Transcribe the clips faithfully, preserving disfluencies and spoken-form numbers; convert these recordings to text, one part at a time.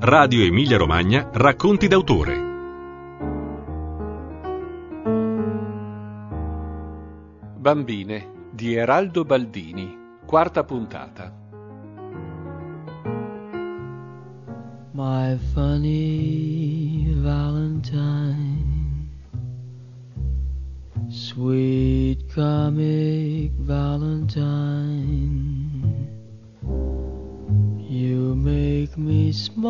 Radio Emilia Romagna Racconti d'autore. Bambine di Eraldo Baldini, quarta puntata. My funny Valentine, sweet comic Valentine, you make me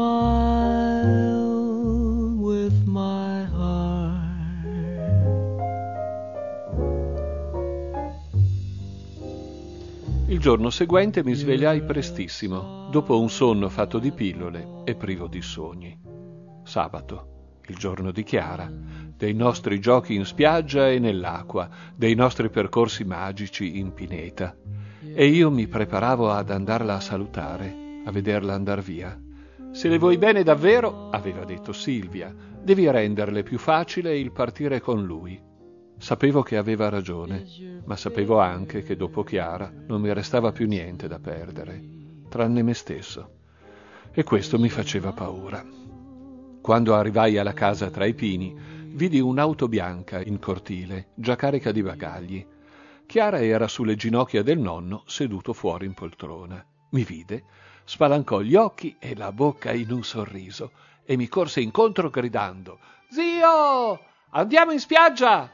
smile with my heart. Il giorno seguente mi svegliai prestissimo, dopo un sonno fatto di pillole e privo di sogni. Sabato, il giorno di Chiara, dei nostri giochi in spiaggia e nell'acqua, dei nostri percorsi magici in pineta. E io mi preparavo ad andarla a salutare, a vederla andar via. Se le vuoi bene davvero, aveva detto Silvia, devi renderle più facile il partire con lui. Sapevo che aveva ragione, ma sapevo anche che dopo Chiara non mi restava più niente da perdere, tranne me stesso. E questo mi faceva paura. Quando arrivai alla casa tra i pini, vidi un'auto bianca in cortile, già carica di bagagli. Chiara era sulle ginocchia del nonno, seduto fuori in poltrona. Mi vide, spalancò gli occhi e la bocca in un sorriso e mi corse incontro gridando: «Zio, andiamo in spiaggia!»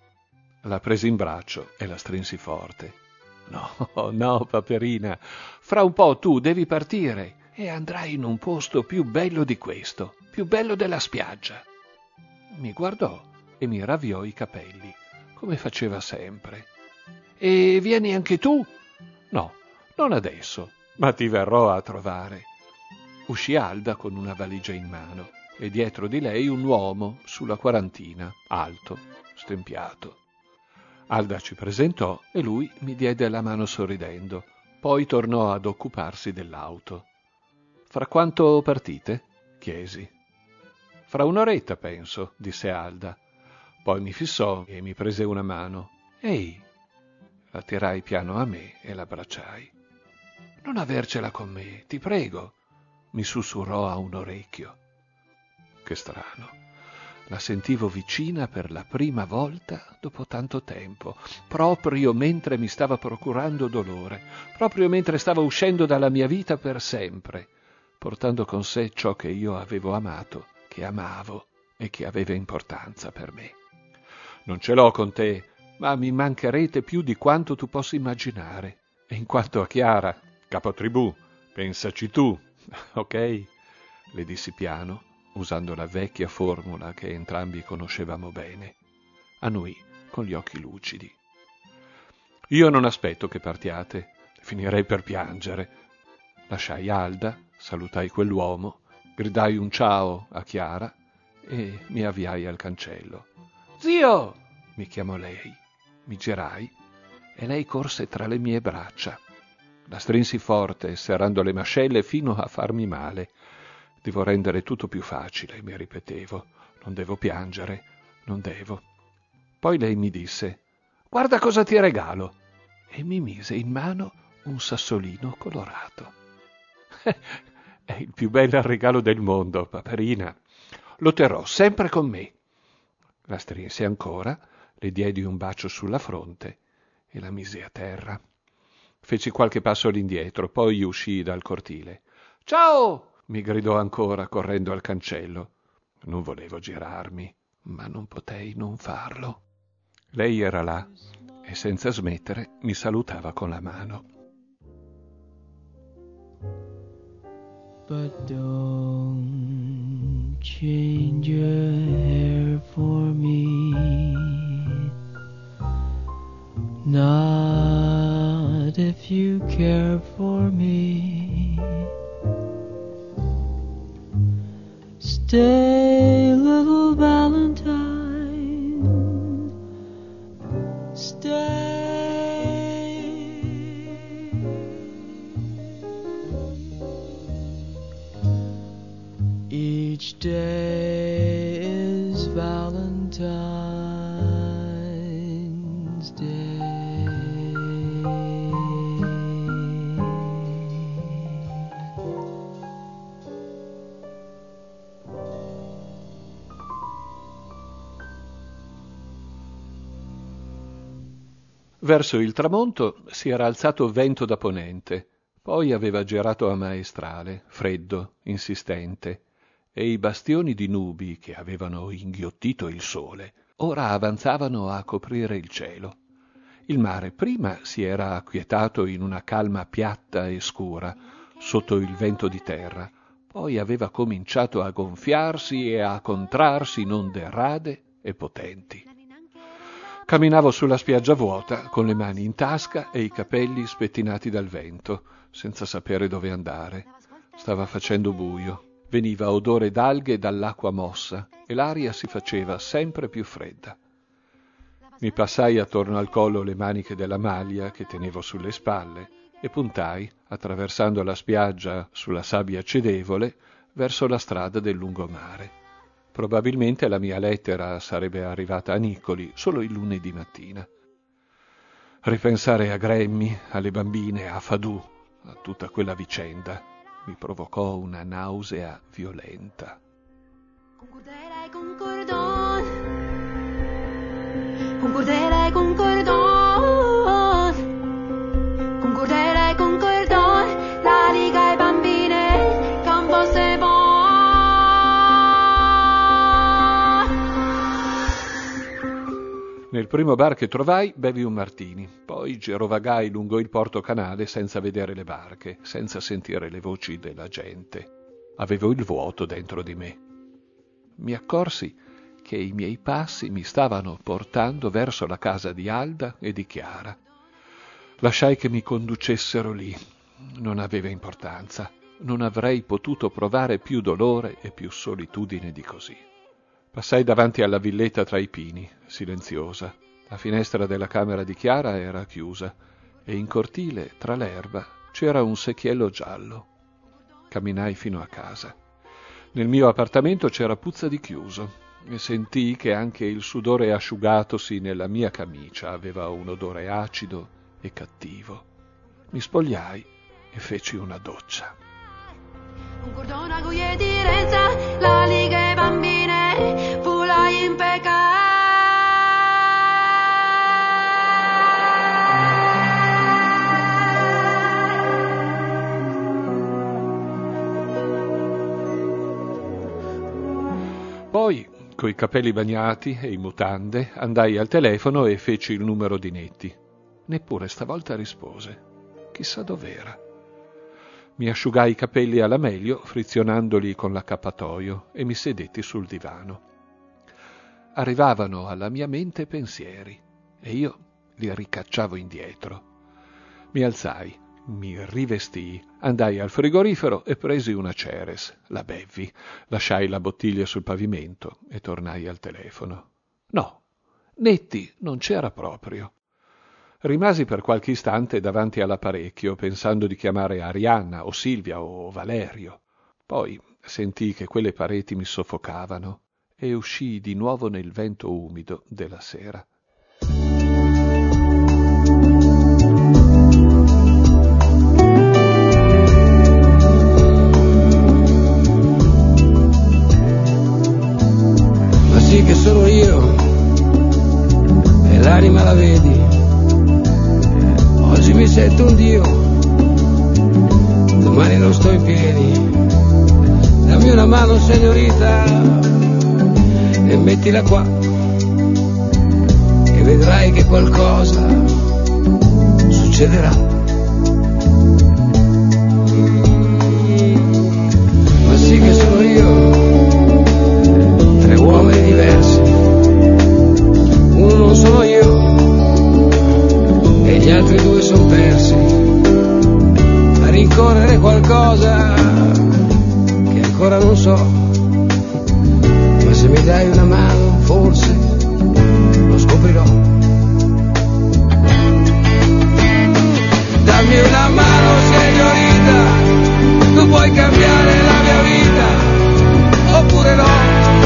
La presi in braccio e la strinsi forte. «No, no, Paperina, fra un po' tu devi partire e andrai in un posto più bello di questo, più bello della spiaggia». Mi guardò e mi ravviò i capelli, come faceva sempre. «E vieni anche tu?» «No, non adesso, ma ti verrò a trovare». Uscì Alda con una valigia in mano e dietro di lei un uomo sulla quarantina, alto, stempiato. Alda ci presentò e lui mi diede la mano sorridendo, poi tornò ad occuparsi dell'auto. «Fra quanto partite?» chiesi. «Fra un'oretta, penso», disse Alda. Poi mi fissò e mi prese una mano. «Ehi!» La tirai piano a me e l'abbracciai. «Non avercela con me, ti prego», mi sussurrò a un orecchio. Che strano. La sentivo vicina per la prima volta dopo tanto tempo, proprio mentre mi stava procurando dolore, proprio mentre stava uscendo dalla mia vita per sempre, portando con sé ciò che io avevo amato, che amavo e che aveva importanza per me. «Non ce l'ho con te, ma mi mancherete più di quanto tu possa immaginare. E in quanto a Chiara, capotribù, pensaci tu, ok?» le dissi piano, usando la vecchia formula che entrambi conoscevamo bene. Annui con gli occhi lucidi. «Io non aspetto che partiate, finirei per piangere». Lasciai Alda, salutai quell'uomo, gridai un ciao a Chiara e mi avviai al cancello. «Zio!» mi chiamò lei. Mi girai e lei corse tra le mie braccia. La strinsi forte, serrando le mascelle fino a farmi male. Devo rendere tutto più facile, mi ripetevo. Non devo piangere, non devo. Poi lei mi disse: «Guarda cosa ti regalo!» e mi mise in mano un sassolino colorato. «È il più bel regalo del mondo, Paperina. Lo terrò sempre con me». La strinsi ancora, le diedi un bacio sulla fronte e la misi a terra. Feci qualche passo all'indietro, poi uscii dal cortile. «Ciao!» mi gridò ancora, correndo al cancello. Non volevo girarmi, ma non potei non farlo. Lei era là e senza smettere mi salutava con la mano. But don't change your hair for me, not if you care for me. Stay, little Valentine, stay. Each day is Valentine's Day. Verso il tramonto si era alzato vento da ponente, poi aveva girato a maestrale, freddo, insistente, e i bastioni di nubi che avevano inghiottito il sole ora avanzavano a coprire il cielo. Il mare prima si era acquietato in una calma piatta e scura, sotto il vento di terra, poi aveva cominciato a gonfiarsi e a contrarsi in onde rade e potenti. Camminavo sulla spiaggia vuota, con le mani in tasca e i capelli spettinati dal vento, senza sapere dove andare. Stava facendo buio, veniva odore d'alghe dall'acqua mossa e l'aria si faceva sempre più fredda. Mi passai attorno al collo le maniche della maglia che tenevo sulle spalle e puntai, attraversando la spiaggia sulla sabbia cedevole, verso la strada del lungomare. Probabilmente la mia lettera sarebbe arrivata a Nicoli solo il lunedì mattina. Ripensare a Grammy, alle bambine, a Fadù, a tutta quella vicenda, mi provocò una nausea violenta. Concordere, concordon. Concordere, concordon. Concordere, concordon. La Liga e bambine, campo se bon. Nel primo bar che trovai bevi un martini, poi girovagai lungo il porto canale senza vedere le barche, senza sentire le voci della gente. Avevo il vuoto dentro di me. Mi accorsi che i miei passi mi stavano portando verso la casa di Alda e di Chiara. Lasciai che mi conducessero lì. Non aveva importanza. Non avrei potuto provare più dolore e più solitudine di così. Passai davanti alla villetta tra i pini, silenziosa. La finestra della camera di Chiara era chiusa e in cortile, tra l'erba, c'era un secchiello giallo. Camminai fino a casa. Nel mio appartamento c'era puzza di chiuso e sentii che anche il sudore asciugatosi nella mia camicia aveva un odore acido e cattivo. Mi spogliai e feci una doccia. Concordona con gli di Renza, la Liga e bambine, pula in peccato. Poi, coi capelli bagnati e in mutande, andai al telefono e feci il numero di Netti. Neppure stavolta rispose. Chissà dov'era. Mi asciugai i capelli alla meglio, frizionandoli con l'accappatoio, e mi sedetti sul divano. Arrivavano alla mia mente pensieri, e io li ricacciavo indietro. Mi alzai, mi rivestii, andai al frigorifero e presi una Ceres, la bevvi, lasciai la bottiglia sul pavimento e tornai al telefono. No, Netti non c'era proprio. Rimasi per qualche istante davanti all'apparecchio, pensando di chiamare Arianna o Silvia o Valerio. Poi sentii che quelle pareti mi soffocavano e uscii di nuovo nel vento umido della sera. Ma sì che sono io, e l'anima la vedi. Oggi mi sento un dio, domani non sto in piedi. Dammi una mano, signorita, e mettila qua, e vedrai che qualcosa succederà. Ma sì che sono io, tre uomini diversi. Uno non sono io, e gli altri due sono persi a rincorrere qualcosa che ancora non so, ma se mi dai una mano forse lo scoprirò. Dammi una mano, signorita, tu puoi cambiare la mia vita oppure no,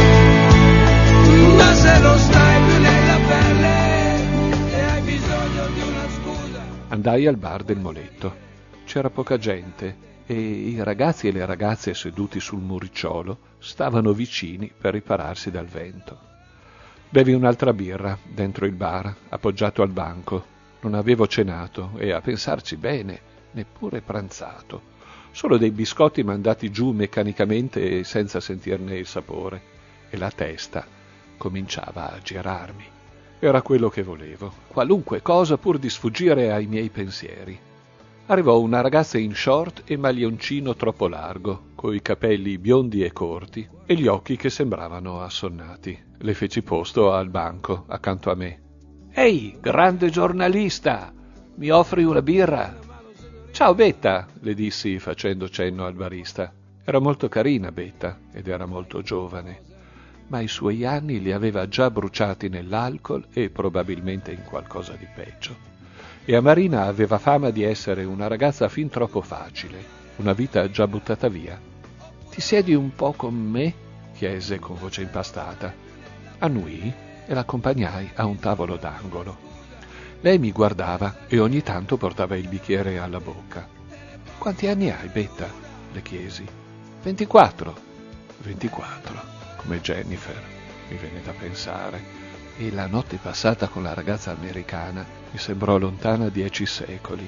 ma se non stai più nella pelle e hai bisogno di una scusa. Andai al bar del Moletto. C'era poca gente e i ragazzi e le ragazze seduti sul muricciolo stavano vicini per ripararsi dal vento. Bevi un'altra birra dentro il bar, appoggiato al banco. Non avevo cenato e, a pensarci bene, neppure pranzato. Solo dei biscotti mandati giù meccanicamente e senza sentirne il sapore. E la testa cominciava a girarmi. Era quello che volevo, qualunque cosa pur di sfuggire ai miei pensieri. Arrivò una ragazza in short e maglioncino troppo largo, coi capelli biondi e corti e gli occhi che sembravano assonnati. Le feci posto al banco accanto a me. «Ehi, grande giornalista, mi offri una birra?» «Ciao Betta», le dissi facendo cenno al barista. Era molto carina Betta ed era molto giovane, ma i suoi anni li aveva già bruciati nell'alcol e probabilmente in qualcosa di peggio. E a Marina aveva fama di essere una ragazza fin troppo facile, una vita già buttata via. «Ti siedi un po' con me?» chiese con voce impastata. Annui e l'accompagnai a un tavolo d'angolo. Lei mi guardava e ogni tanto portava il bicchiere alla bocca. «Quanti anni hai, Betta?» le chiesi. «ventiquattro». «ventiquattro, come Jennifer», mi venne da pensare. E la notte passata con la ragazza americana mi sembrò lontana dieci secoli.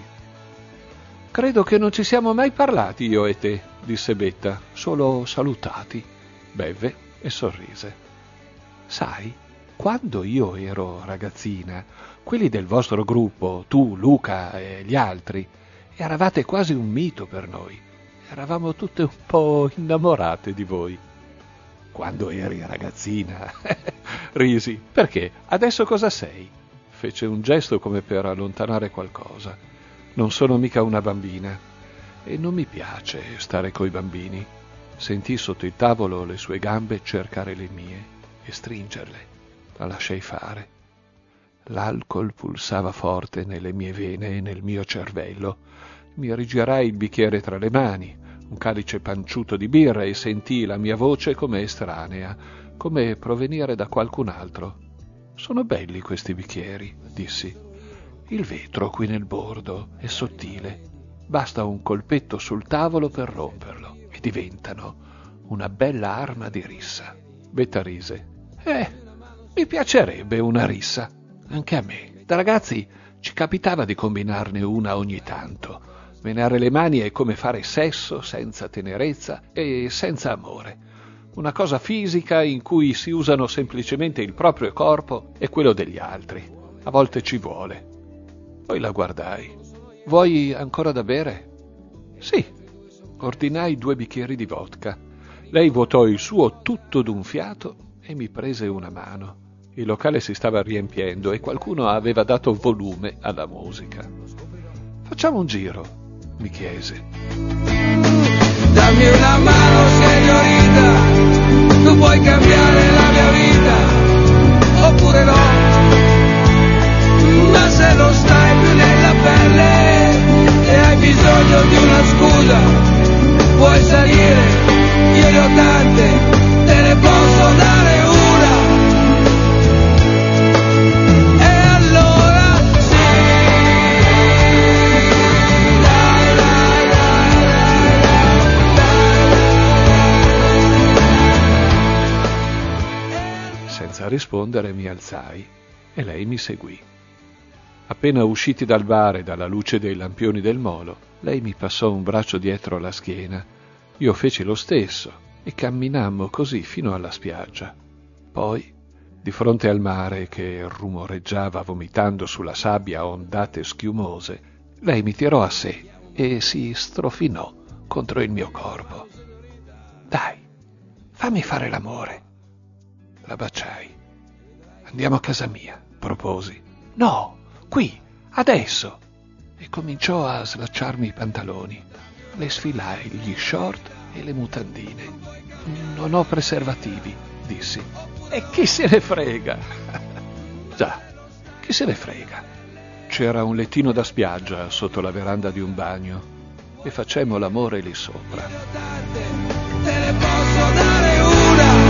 «Credo che non ci siamo mai parlati io e te», disse Betta, «solo salutati». Bevve e sorrise. «Sai, quando io ero ragazzina, quelli del vostro gruppo, tu, Luca e gli altri, eravate quasi un mito per noi. Eravamo tutte un po' innamorate di voi». «Quando eri ragazzina?» Risi. «Perché? Adesso cosa sei?» Fece un gesto come per allontanare qualcosa. «Non sono mica una bambina e non mi piace stare coi bambini». Sentii sotto il tavolo le sue gambe cercare le mie e stringerle. La lasciai fare. L'alcol pulsava forte nelle mie vene e nel mio cervello. Mi rigirai il bicchiere tra le mani, un calice panciuto di birra, e sentii la mia voce come estranea, come provenire da qualcun altro. «Sono belli questi bicchieri», dissi. «Il vetro qui nel bordo è sottile. Basta un colpetto sul tavolo per romperlo e diventano una bella arma di rissa». Betta rise. «Eh, mi piacerebbe una rissa. Anche a me. Da ragazzi ci capitava di combinarne una ogni tanto. Menare le mani è come fare sesso senza tenerezza e senza amore. Una cosa fisica in cui si usano semplicemente il proprio corpo e quello degli altri. A volte ci vuole». Poi la guardai. «Vuoi ancora da bere?» «Sì». Ordinai due bicchieri di vodka. Lei vuotò il suo tutto d'un fiato e mi prese una mano. Il locale si stava riempiendo e qualcuno aveva dato volume alla musica. «Facciamo un giro», mi chiese. «Dammi una mano, signorita, tu puoi cambiare la mia vita, oppure no, ma se non stai più nella pelle e hai bisogno di una scusa, puoi salire, io ne ho tante, te ne posso dare una». E allora sì, dai, dai, dai, dai. Senza rispondere mi alzai e lei mi seguì. Appena usciti dal bar e dalla luce dei lampioni del molo, lei mi passò un braccio dietro la schiena. Io feci lo stesso e camminammo così fino alla spiaggia. Poi, di fronte al mare che rumoreggiava vomitando sulla sabbia ondate schiumose, lei mi tirò a sé e si strofinò contro il mio corpo. «Dai, fammi fare l'amore». La baciai. «Andiamo a casa mia», proposi. «No, qui, adesso!» E cominciò a slacciarmi i pantaloni. Le sfilai gli short e le mutandine. «Non ho preservativi», dissi. «E chi se ne frega?» «Già, chi se ne frega?» C'era un lettino da spiaggia sotto la veranda di un bagno e facemmo l'amore lì sopra. Te ne posso dare una.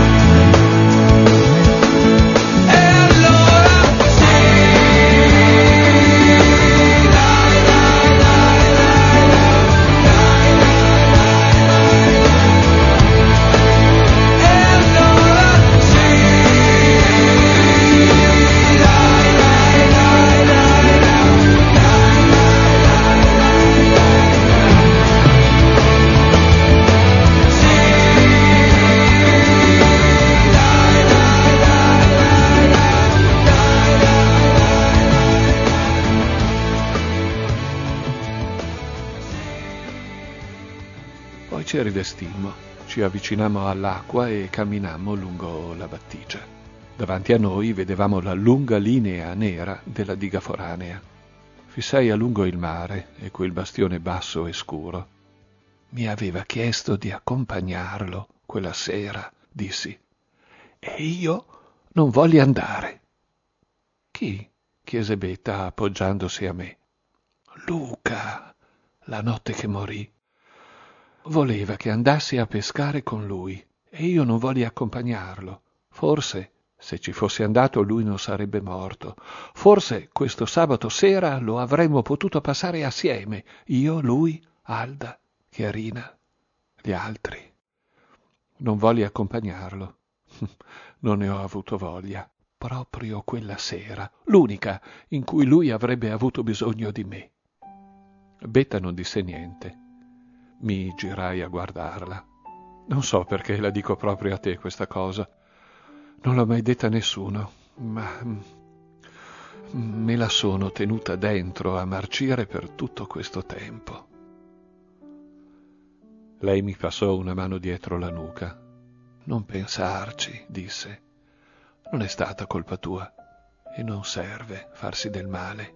Poi ci rivestimmo, ci avvicinammo all'acqua e camminammo lungo la battigia. Davanti a noi vedevamo la lunga linea nera della diga foranea. Fissai a lungo il mare e quel bastione basso e scuro. Mi aveva chiesto di accompagnarlo quella sera, dissi, e io non volli andare. Chi? Chiese Betta appoggiandosi a me. Luca, la notte che morì. Voleva che andassi a pescare con lui e io non volli accompagnarlo. Forse, se ci fossi andato, lui non sarebbe morto. Forse questo sabato sera lo avremmo potuto passare assieme, io, lui, Alda, Chiarina, gli altri. Non volli accompagnarlo. Non ne ho avuto voglia. Proprio quella sera, l'unica in cui lui avrebbe avuto bisogno di me. Betta non disse niente. Mi girai a guardarla. Non so perché la dico proprio a te questa cosa. Non l'ho mai detta a nessuno, ma me la sono tenuta dentro a marcire per tutto questo tempo. Lei mi passò una mano dietro la nuca. Non pensarci, disse. Non è stata colpa tua e non serve farsi del male.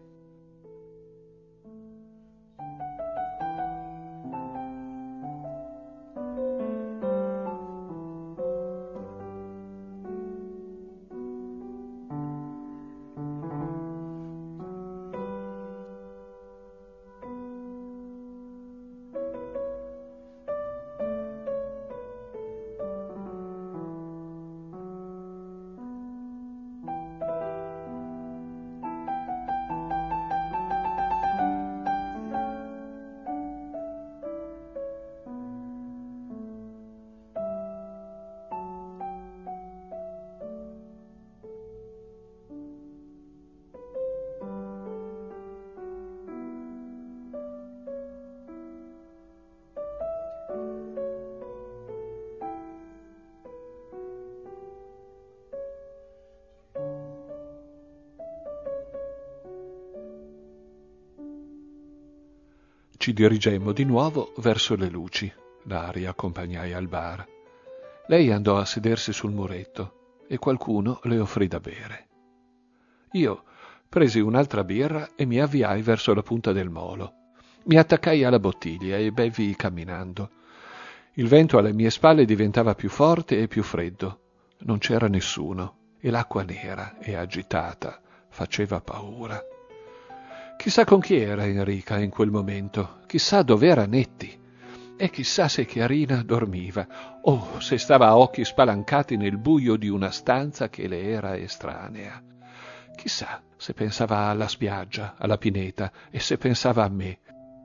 Ci dirigemmo di nuovo verso le luci. La riaccompagnai al bar. Lei andò a sedersi sul muretto e qualcuno le offrì da bere. Io presi un'altra birra e mi avviai verso la punta del molo. Mi attaccai alla bottiglia e bevi camminando. Il vento alle mie spalle diventava più forte e più freddo. Non c'era nessuno e l'acqua nera e agitata faceva paura. Chissà con chi era Enrica in quel momento, chissà dov'era Netti, e chissà se Chiarina dormiva, o se stava a occhi spalancati nel buio di una stanza che le era estranea. Chissà se pensava alla spiaggia, alla pineta, e se pensava a me.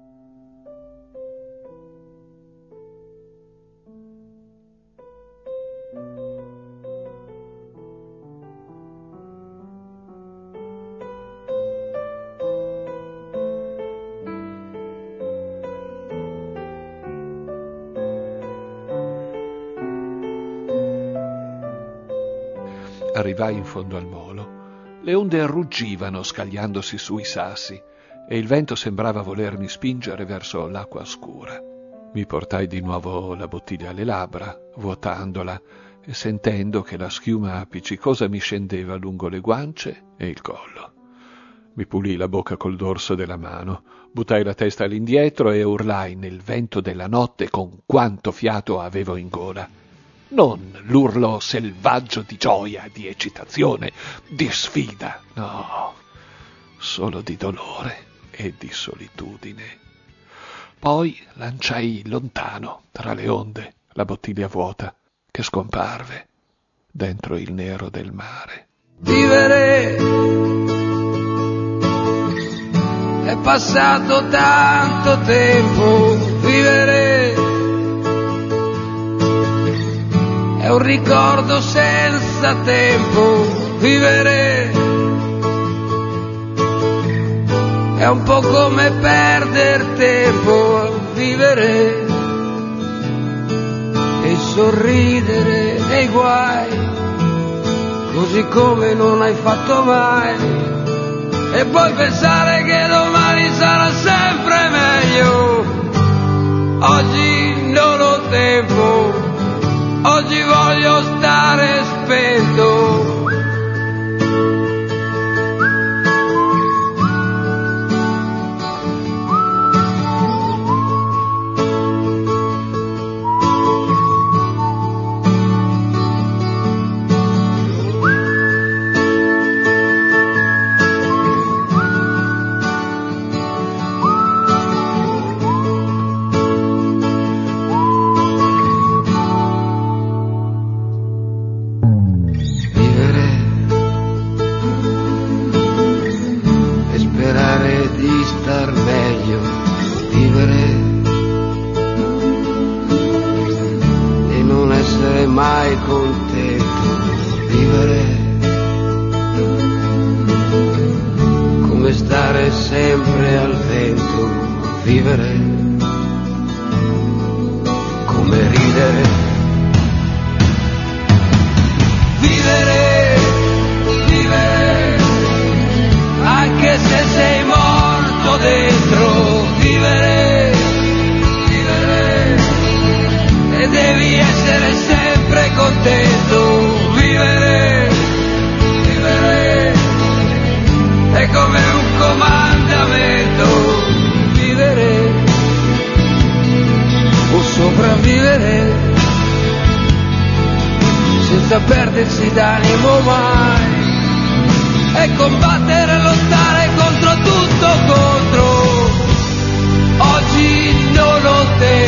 Arrivai in fondo al molo. Le onde ruggivano scagliandosi sui sassi e il vento sembrava volermi spingere verso l'acqua scura. Mi portai di nuovo la bottiglia alle labbra, vuotandola e sentendo che la schiuma appiccicosa mi scendeva lungo le guance e il collo. Mi pulii la bocca col dorso della mano, buttai la testa all'indietro e urlai nel vento della notte con quanto fiato avevo in gola. Non l'urlo selvaggio di gioia, di eccitazione, di sfida, no, solo di dolore e di solitudine. Poi lanciai lontano, tra le onde, la bottiglia vuota, che scomparve dentro il nero del mare. Vivere è passato tanto tempo, vivere è un ricordo senza tempo, vivere è un po' come perder tempo, vivere e sorridere nei guai, così come non hai fatto mai, e poi pensare che domani sarà sempre meglio, oggi non lo tempo, oggi voglio stare spento. Oggi non ho tempo.